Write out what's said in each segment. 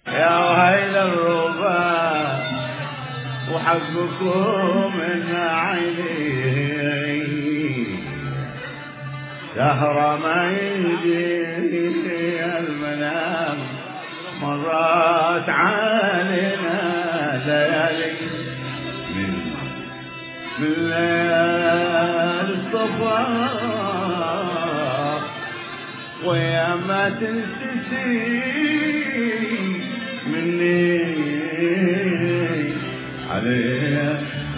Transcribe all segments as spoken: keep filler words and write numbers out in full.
يا وهيل الربا وحقكم من عيني سهرة ما يجي المنام مرات علينا ليالي من من ليالي الصبا ويا ما تنسي مني عليها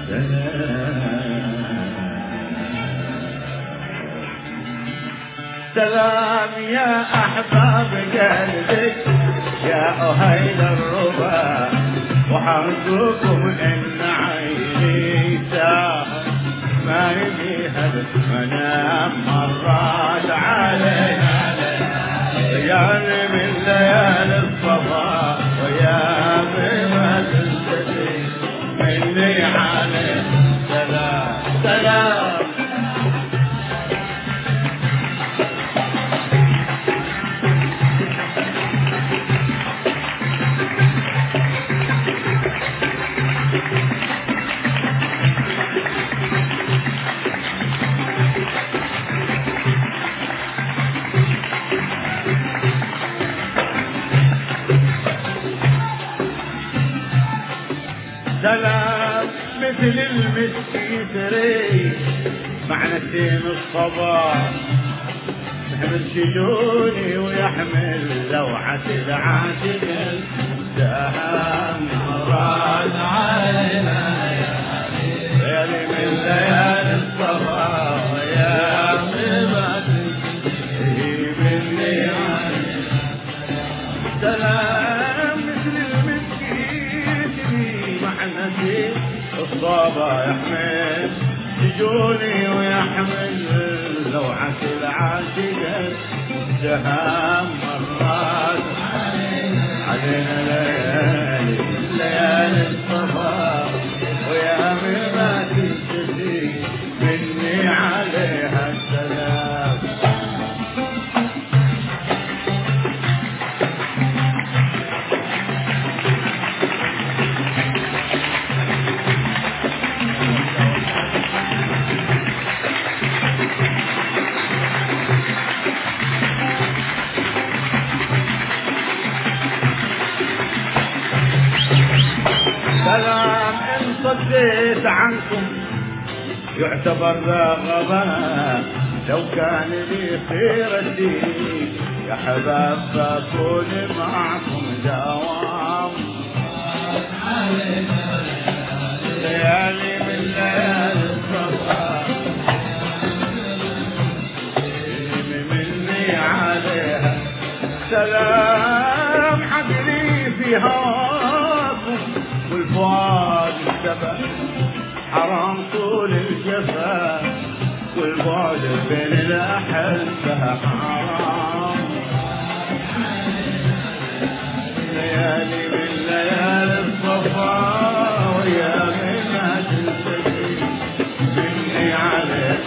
سلام يا أحباب قلبك يا أهيل الربا وحرجوكم إن عيني ساهر ما يبيها المنام مرات عليها ليالي من ليالي الصبا ويا ما تنسي مني عليه سلام سلام سلام مثل المسك يسري مع نسيم الصباح يحمل شجوني ويحمل لوعة العاشق السهام مرات علينا ليالي من ليالي الصباح ويا ما تنسي مني سلام مثل المسك نسيم الصبا يحمل سجوني ويحمل لوعة العاشقة السهام مرات علينا ليالي ليالي الصبا ويا ما تنسي مني عليها السلام سلام إن صديت عنكم يعتبر رغبة لو كان لي خيرتي يا حباب بكون معكم دوام ليالي من ليالي الصبا مني عليها سلام حقني في هواكم والفؤاد السبع حرام طول الجفا والبعد بين الأحبة حرام ليالي من ليالي الصفا ويا ما تنسي مني عليك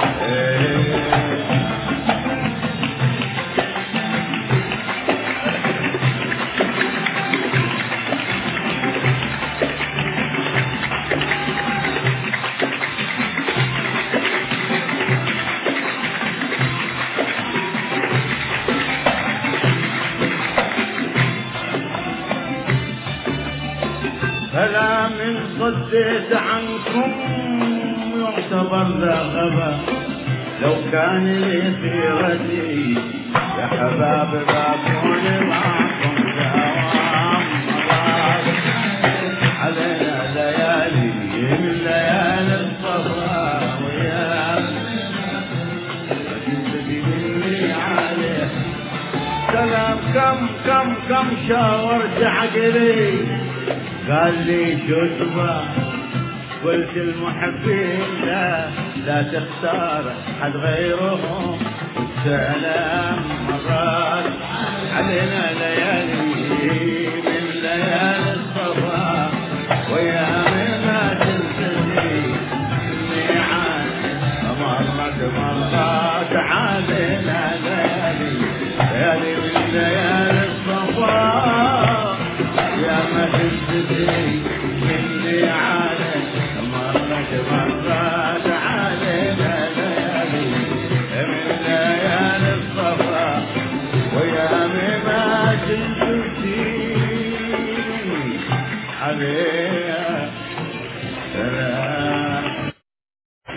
فلا من صديت عنكم يعتبر رغبة لو كان لي خيرتي يا حباب بكون معكم دوام علينا ليالي من ليالي الصبا ويا تنسي مني عليه سلام كم كم كم شاورت عقلي قال لي شو تبغى قلت المحبين لا لا تختار حد غيرهم والسلام مرات علينا ليالي من ليالي الصبا ويا ما تنسي الميعاد مرت مرات علينا ليالي ليالي من ليالي الصبا عليه. سلام